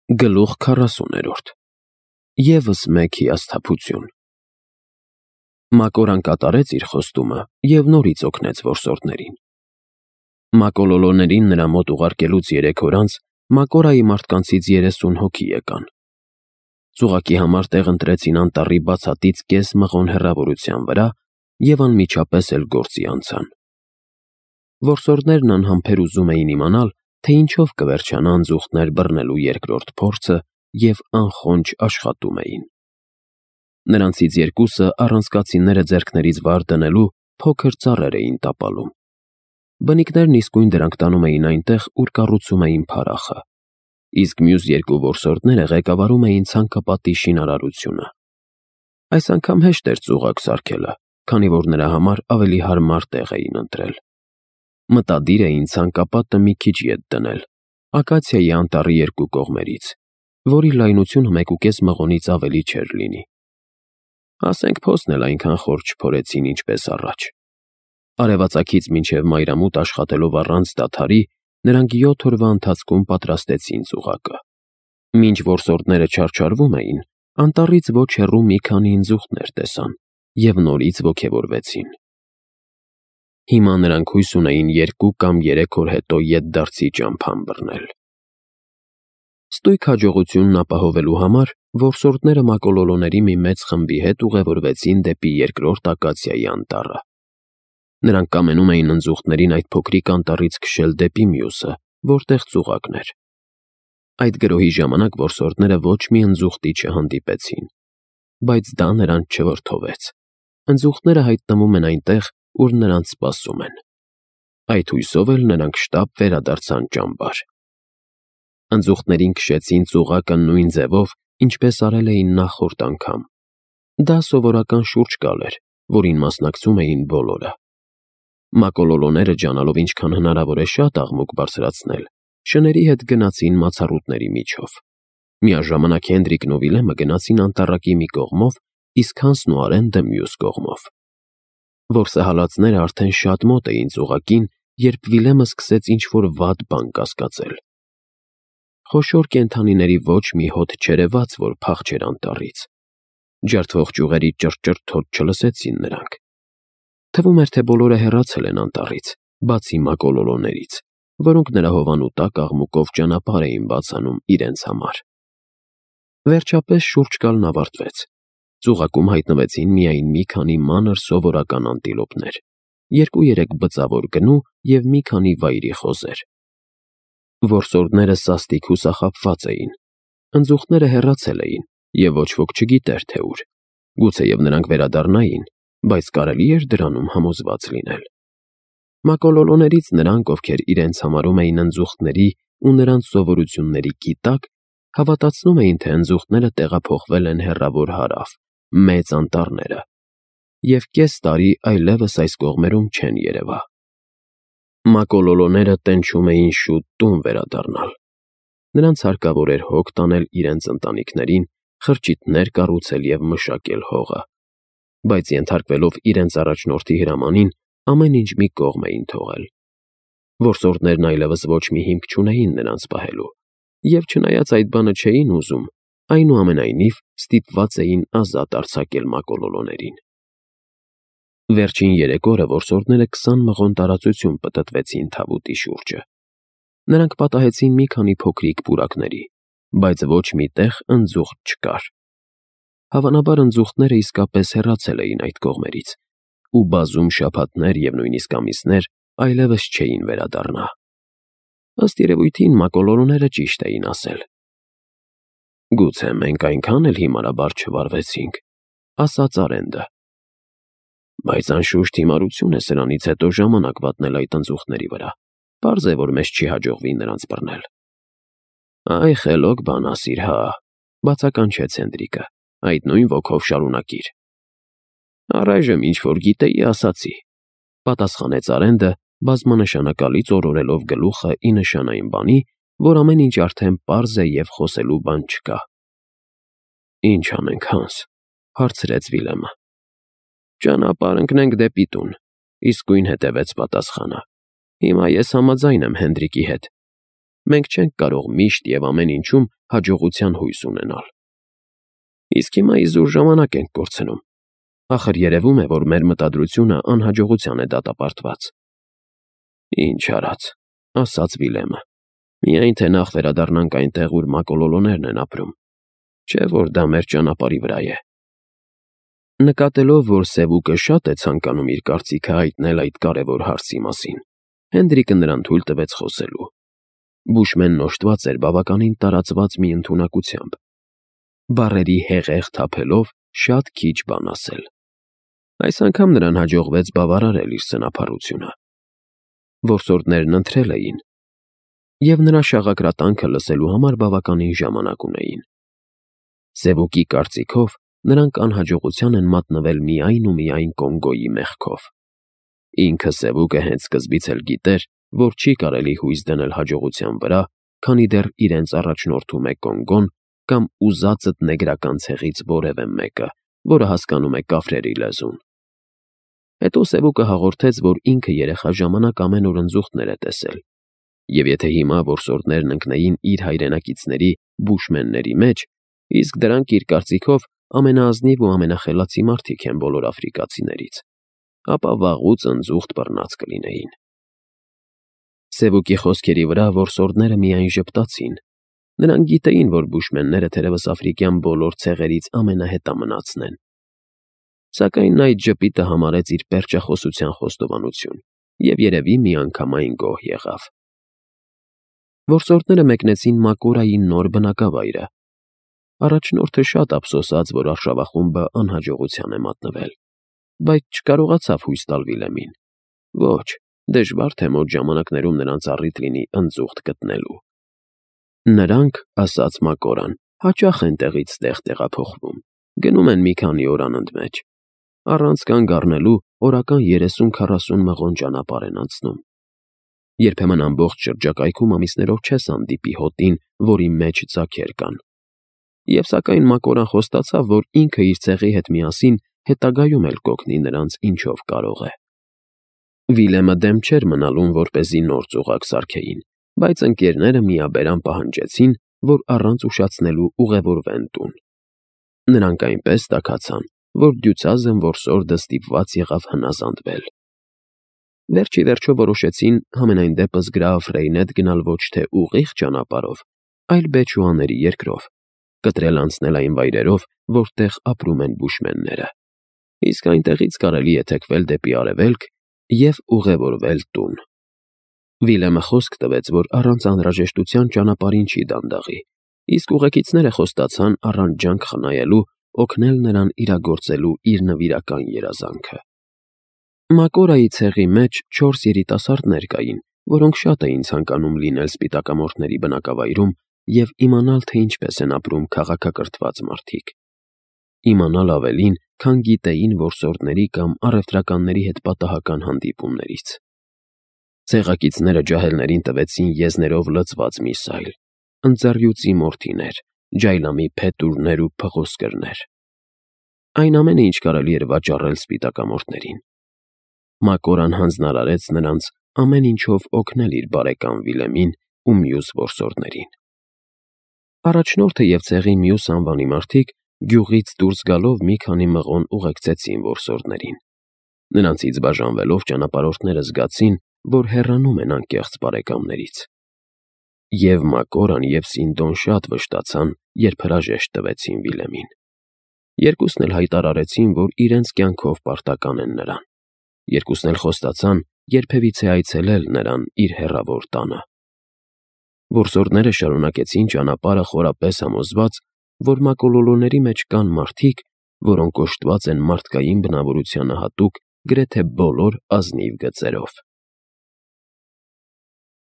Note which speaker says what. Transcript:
Speaker 1: Գլուխ 40-րդ Եվս մեկ հիասթափություն։ Մակորան կատարեց իր խոստումը և նորից օգնեց որսորդներին։ Մակոլոլոներին նրա մոտ ուղարկելուց 3 օր անց Մակորայի մարդկանցից 30 հոգի եկան։ Ծուղակի համար տեղ ընտրեցին անտառի բացատից կես մղոն հեռավորության վրա և անմիջապես էլ գործի անցան։ Որսորդներն անհամբեր ուզում էին իմանալ, թե ինչով կվերջանա անձուղթներ բռնելու երկրորդ փորձը և անխոնջ աշխատում էին։ Նրանցից 2-ը առանցքացիները ձեռքներից վար դնելու փոքր ծառեր էին տապալում։ Բնիկներն իսկույն դրանք տանում էին այնտեղ, ուր կառուցում էին փարախը, իսկ մյուս 2 որսորդները ղեկավարում էին ցանկապատի շինարարությունը։ Այս անգամ հեշտ էր ծուղակ սարքելը, քանի որ նրա համար ավելի հարմար տեղ էին ընտրել։ Մտադիր էին ցանկապատը մի քիչ ետ դնել, ակացիայի անտառի 2 կողմերից, որի լայնությունը 1.5 մղոնից ավելի չէր լինի։ Ասենք փոսն էլ այնքան խոր չփորեցին, ինչպես առաջ։ Արևածագից մինչև մայրամուտ աշխատելով առանց դադարի, նրանք 7 օրվա ընթացքում պատրաստեցին ծուղակը։ Մինչ որսորդները չարչարվում էին, անտառից ոչ հեռու մի քանի ընձուղթներ տեսան և նորից ոգևորվեցին։ Հիմա նրանք հույս ունեին 2 կամ 3 օր հետո ետդարձի ճամփան բռնել։ Ստույգ հաջողությունն ապահովելու համար որսորդները մակոլոլոների մի մեծ խմբի հետ ուղևորվեցին դեպի երկրորդ ակացիայի անտառը։ Նրանք կամենում էին ընձուղթներին այդ փոքրիկ անտառից քշել դեպի մյուսը, որտեղ ծուղակն էր։ Այդ գրոհի ժամանակ որսորդները ոչ մի ընձուղթի չհանդիպեցին, բայց դա նրանց չվրդովեց։ Ընձուղթները հայտնվում են այնտեղ, ուր նրանց սպասում են։ Այդ հույսով էլ նրանք շտապ վերադարձան ճամբար։ Ընձուղթներին քշեցին ծուղակը նույն ձևով, ինչպես արել էին նախորդ անգամ։ Դա սովորական շուրջկալ էր, որին մասնակցում էին բոլորը։ Մակոլոլոները, ջանալով ինչքան հնարավոր է շատ աղմուկ բարձրացնել, շների հետ գնացին մացառուտների միջով։ Միաժամանակ Հենդրիկն ու Վիլեմը գնացին անտառակի մի կողմով, իսկ Հանսն ու Արենդը մյուս կողմով։ Որսահալածները արդեն շատ մոտ էին ծուղակին, երբ Վիլեմը սկսեց ինչ-որ վատ բան կասկածել։ Խոշոր կենդանիների ոչ մի հոտ չերևաց, որ փախչեր անտառից։ Ջարդվող ճյուղերի ճռճռ-թոթ չլսեցին նրանք։ Թվում էր, թե բոլորը հեռացել են անտառից, բացի մակոլոլոներից, որոնք նրա հովանու տակ աղմուկով ճանապարհ էին բացանում իրենց համար։ Վերջապես շուրջկալն ավարտվեց։ Ծուղակում հայտնվեցին միայն մի քանի մանր սովորական անտիլոպներ, 2-3 բծավոր գնու և մի քանի վայրի խոզեր։ Որսորդները սաստիկ հուսախաբված էին։ Ընձուղթները հեռացել էին, և ոչ ոք չգիտեր, թե ուր։ Գուցեև նրանք վերադառնային, բայց կարելի էր դրանում համոզված լինել։ Մակոլոլոներից նրանք, ովքեր իրենց համարում էին ընձուղթների ու նրանց սովորությունների գիտակ, հավատացնում էին, թե ընձուղթները տեղափոխվել են հեռավոր հարավ, մեծ անտառները, և կես տարի այլևս այս կողմերում չեն երևա։ Մակոլոլոները տենչում էին շուտ տուն վերադառնալ։ Նրանց հարկավոր էր հոգ տանել իրենց ընտանիքներին, խրճիթներ կառուցել և մշակել հողը։ Բայց ենթարկվելով իրենց առաջնորդի հրամանին, ամեն ինչ մի կողմ էին թողել։ Որսորդներն այլևս ոչ մի հիմք չունեին նրանց պահելու, և չնայած այդ բանը չէին ուզում, այնուամենայնիվ ստիպված էին ազատ արձակել մակոլոլոներին։ Վերջին 3 օրը որսորդները 20 մղոն տարածություն պտտվեցին թավուտի շուրջը։ Նրանք պատահեցին մի քանի փոքրիկ պուրակների, բայց ոչ մի տեղ ընձուղթ չկար։ Հավանաբար ընձուղթները իսկապես հեռացել էին այդ կողմերից, ու բազում շաբաթներ և նույնիսկ ամիսներ այլևս չէին վերադառնա։ Ըստ երևույթին մակոլոլոները ճիշտ էին ասել։ «Գուցե մենք այնքան էլ հիմարաբար չվարվեցինք», ասաց Արենդը։ «Բայց անշուշտ հիմարություն է սրանից հետո ժամանակ վատնել այդ ընձուղթների վրա։ Պարզ է, որ մեզ չի հաջողվի նրանց բռնել»։ «Այ խելոք բան ասիր, հա», բացականչեց Հենդրիկը, «այդ նույն ոգով շարունակիր»։ «Առայժմ ինչ որ գիտեի, ասացի», պատասխանեց Արենդը, բազմանշանակալից օրորելով գլուխը ի նշան այն բանի, որ ամեն ինչ արդեն պարզ է և խոսելու բան չկա։ «Ինչ անենք, Հանս», հարցրեց Վիլեմը։ «Ճանապարհ ընկնենք դեպի տուն», իսկույն հետևեց պատասխանը։ «Հիմա ես համաձայն եմ Հենդրիկի հետ։ մենք չենք կարող միշտ եւ ամեն ինչում հաջողության հույս ունենալ։ Իսկ հիմա իզուր ժամանակ ենք կորցնում։ Ախր երևում է, որ մեր մտադրությունը անհաջողության է դատապարտված։ Ինչ արած, ասաց Վիլեմը։ Միայն թե նախ վերադառնանք այնտեղ, ուր մակոլոլոներն են ապրում, չէ՞ որ դա մեր ճանապարհի վրա է։ Նկատելով, որ Սևուկը շատ է ցանկանում իր կարծիքը հայտնել այդ կարևոր հարցի մասին, Հենդրիկը նրան թույլ տվեց խոսելու։ Բուշմենն օժտված էր բավականին տարածված մի ընդունակությամբ, բառերի հեղեղ թափելով շատ քիչ բան ասել։ Այս անգամ նրան հաջողվեց բավարարել իր սնափառությունը։ Որսորդներն ընթրել էին, և նրա շաղակրատանքը լսելու համար բավականին ժամանակ ունեին։ Սևուկի կարծիքով նրանք անհաջողության են մատնվել միայն ու միայն Կոնգոյի մեղքով։ Ինքը Սևուկը հենց սկզբից էլ գիտեր, որ չի կարելի հույս դնել հաջողության վրա, քանի դեռ իրենց առաջնորդում է Կոնգոն կամ ուզածդ նեգրական ցեղից որևէ մեկը, որը հասկանում է կաֆրերի լեզուն։ Հետո Սևուկը հաղորդեց, որ ինքը երեխա ժամանակ ամեն օր ընձուղտներ է տեսել, և եթե հիմա որսորդներն ընկնեին իր հայրենակիցների բուշմենների մեջ, իսկ դրանք իր կարծիքով ամենաազնիվ ու ամենախելացի մարդիկ են բոլոր աֆրիկացիներից, ապա վաղուց ընձուղտ բռնած կլինեին։ Սևուկի խոսքերի վրա որսորդները միայն ժպտացին։ Նրանք գիտեին, որ բուշմենները թերևս աֆրիկյան բոլոր ցեղերից ամենահետամնացն են։ Սակայն նա այդ ժպիտը համարեց իր պերճախոսության խոստովանություն և երևի միանգամայն գոհ եղավ։ Որսորդները մեկնեցին Մակորայի նոր բնակավայրը։ Առաջնորդը շատ ափսոսաց, որ արշավախումբը անհաջողության է մատնվել, բայց չկարողացավ հույս տալ Վիլեմին։ Ոչ, դժվար թե մոտ ժամանակներում նրանց առիթ լինի ընձուղտ գտնելու։ Նրանք, ասաց Մակորան, հաճախ են տեղից տեղ տեղափոխվում, գնում են մի քանի օր անընդմեջ, առանց կանգ առնելու օրական 30-40 մղոն ճանապարհ են անցնում։ Երբեմն ամբողջ շրջակայքում ամիսներով չես հանդիպի հոտին, որի մեջ ձագեր կան։ Եվ սակայն Մակորան խոստացավ, որ ինքը իր ցեղի հետ միասին հետագայում էլ կօգնի նրանց ինչով կարող է։ Վիլեմը դեմ չէր մնալուն, որպեսզի նոր ծուղակ սարքեին, բայց ընկերները միաբերան պահանջեցին, որ առանց ուշացնելու ուղևորվեն տուն։ Նրանք այնպես տաքացան, որ դյուցազն որսորդը ստիպված եղավ հնազանդվել։ Վերջ ի վերջո որոշեցին համենայն դեպս գրաֆ Ռեյնետ գնալ ոչ թե ուղիղ ճանապարհով, այլ Բեչուաների երկրով, կտրել անցնել այն վայրերով, որտեղ ապրում են բուշմենները, իսկ այնտեղից կարելի է թեքվել դեպի արևելք և ուղևորվել տուն։ Վիլեմը խոսք տվեց, որ առանց անհրաժեշտության ճանապարհին չի դանդաղի, իսկ ուղեկիցները խոստացան առանց ջանք խնայելու օգնել նրան իրագործելու իր նվիրական երազանքը։ Մակորայի ցեղի մեջ 4 երիտասարդներ կային, որոնք շատ էին ցանկանում լինել սպիտակամորթների բնակավայրում և իմանալ, թե ինչպես են ապրում քաղաքակրթված մարդիկ։ Իմանալ ավելին, քան գիտեին որսորդների կամ առևտրականների հետ պատահական հանդիպումներից։ Ցեղակիցները ջահելներին տվեցին եզներով լցված մի սայլ, ընձեռյուծի մորթիներ, ջայլամի փետուրներ ու փղոսկրներ։ Այն ամենը, ինչ կարելի էր վաճառել սպիտակամորթներին։ Մակորան հանձնարարեց նրանց ամեն ինչով օգնել իր բարեկամ Վիլեմին ու մյուս որսորդներին։ Առաջնորդը և ցեղի մյուս անվանի մարդիկ գյուղից դուրս գալով մի քանի մղոն ուղեկցեցին որսորդներին։ Նրանցից բաժանվելով ճանապարհորդները զգացին, որ հեռանում են անկեղծ բարեկամներից։ Եվ Մակորան և Սինդոն շատ վշտացան, երբ հրաժեշտ տվեցին Վիլեմին։ Երկուսն էլ հայտարարեցին, որ իրենց կյանքով պարտական են նրան։ Երկուսն էլ խոստացան երբևիցե այցելել նրան իր հեռավոր տանը։ Որսորդները շարունակեցին ճանապարհը խորապես համոզված, որ մակոլոլոների մեջ կան մարդիկ, որոնք օժտված են մարդկային բնավորությանը հատուկ գրեթե բոլոր ազնիվ գծերով։